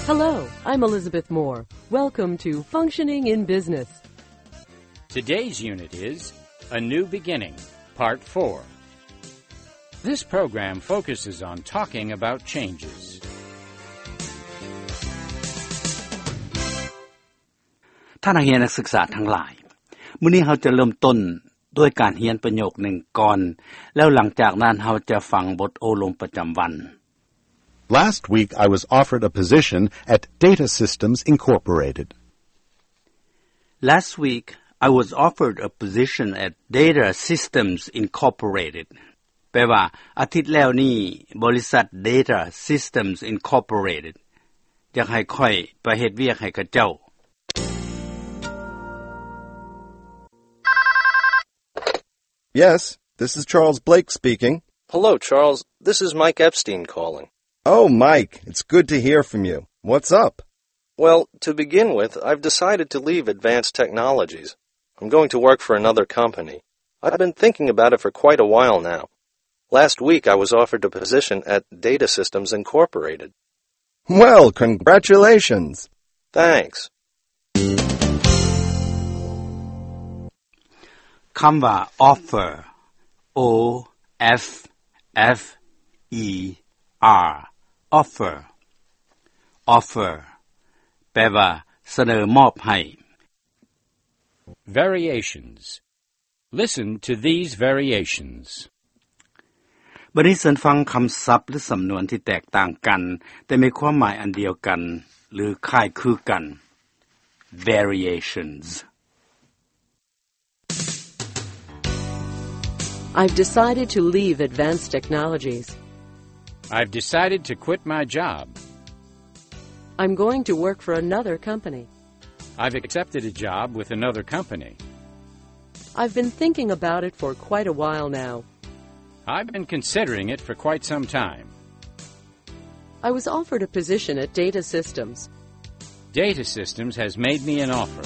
Hello, I'm Elizabeth Moore. Welcome to Functioning in Business. Today's unit is A New Beginning, Part 4. This program focuses on talking about changes. ท่านนักเรียนนักศึกษาทั้งหลายมื้อนี้เราจะเริ่มต้นด้วยการเรียนประโยคหนึ่งก่อนแล้วหลังจากนั้นเราจะฟังบทโอลมประจำวัน Last week I was offered a position at Data Systems Incorporated. Last week I was offered a position at Data Systems Incorporated แปลว่าอาทิตย์แล้วนี้บริษัท Data Systems Incorporated อยากให้ค่อยไปเฮ็ดเวียกให้กับเจ้า Yes, this is Charles Blake speaking. Hello, Charles. This is Mike Epstein calling. Oh, Mike, it's good to hear from you. What's up? Well, to begin with, I've decided to leave Advanced Technologies. I'm going to work for another company. I've been thinking about it for quite a while now. Last week, I was offered a position at Data Systems Incorporated. Well, congratulations. Thanks. คำว่า offer O F F E R offer offer แปลว่าเสนอมอบให้ Variations. Listen to these variations. บัดนี้ฉันฟังคำศัพท์หรือสำนวนที่แตกต่างกันแต่มีความหมายอันเดียวกันหรือคล้ายคลึงกัน variations I've decided to leave Advanced Technologies. I've decided to quit my job. I'm going to work for another company. I've accepted a job with another company. I've been thinking about it for quite a while now. I've been considering it for quite some time. I was offered a position at Data Systems. Data Systems has made me an offer.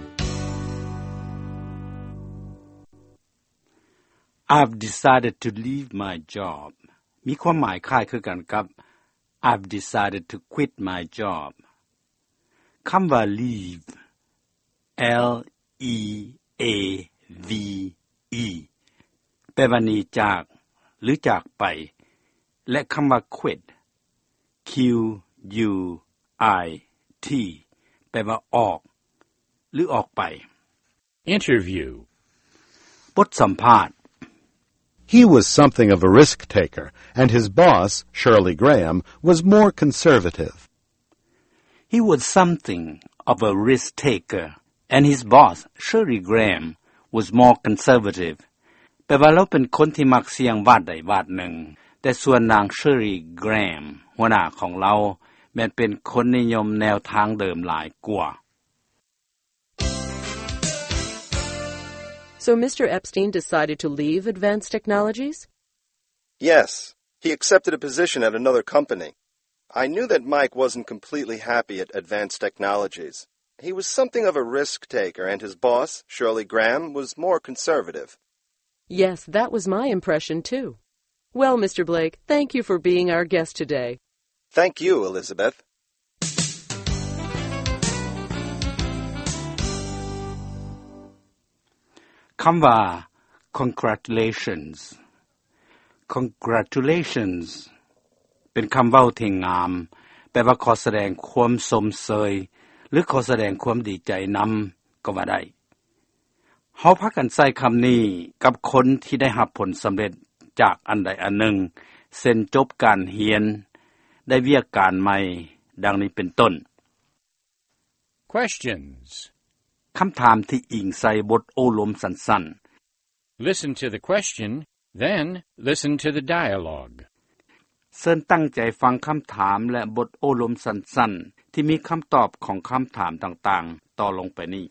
I've decided to leave my job มีความหมายคล้ายคือกันกับ I've decided to quit my job คำว่า leave L E A V E แปลว่าหนีจากหรือจากไปและคำว่า quit Q U I T แปลว่าออกหรือออกไป Interview บทสัมภาษณ์ He was something of a risk-taker, and his boss, Shirley Graham, was more conservative. He was something of a risk-taker, and his boss, Shirley Graham, was more conservative. แปลว่าเราเป็นคนที่มักเสี่ยงวาดใดวาดหนึ่งแต่ส่วนนาง Shirley Graham หัวหน้าของเราแม้นเป็นคนนิยมแนวทางเดิมหลายกว่า So Mr. Epstein decided to leave Advanced Technologies? Yes, he accepted a position at another company. I knew that Mike wasn't completely happy at Advanced Technologies. He was something of a risk-taker, and his boss, Shirley Graham, was more conservative. Yes, that was my impression, too. Well, Mr. Blake, thank you for being our guest today. Thank you, Elizabeth. คำว่า congratulations congratulations เป็นคำเว้าที่งามแปลว่าขอแสดงความสมเสยหรือขอแสดงความดีใจนำก็ว่าได้เฮาพากันใช้คำนี้กับคนที่ได้รับผลสำเร็จจากอันใดอันหนึ่งเช่นจบการเรียนได้เวียกการใหม่ดังนี้เป็นต้น Questions คำถามที่อิงใส่บทโอลมสั้นๆ Listen to the question, then listen to the dialogue. เชิญตั้งใจฟังคำถามและบทโอลมสั้นๆที่มีคำตอบของคำถามต่างๆต่อลงไปนี้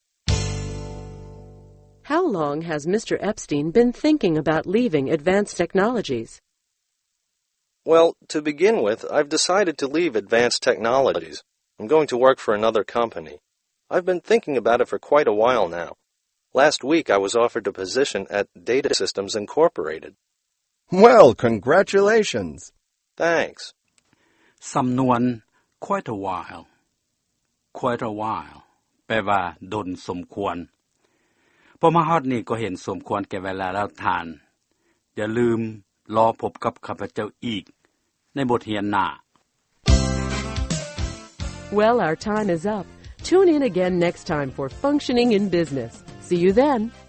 How long has Mr. Epstein been thinking about leaving Advanced Technologies? Well, to begin with, I've decided to leave Advanced Technologies. I'm going to work for another company. I've been thinking about it for quite a while now. Last week, I was offered a position at Data Systems Incorporated. Well, congratulations. Thanks. สำนวน quite a while quite a while แปลว่าดนสมควรพอมาฮอดนี่ก็เห็นสมควรแก่เวลาแล้วทานอย่าลืมรอพบกับข้าพเจ้าอีกในบทเรียนหน้า Well, our time is up. Tune in again next time for Functioning in Business. See you then.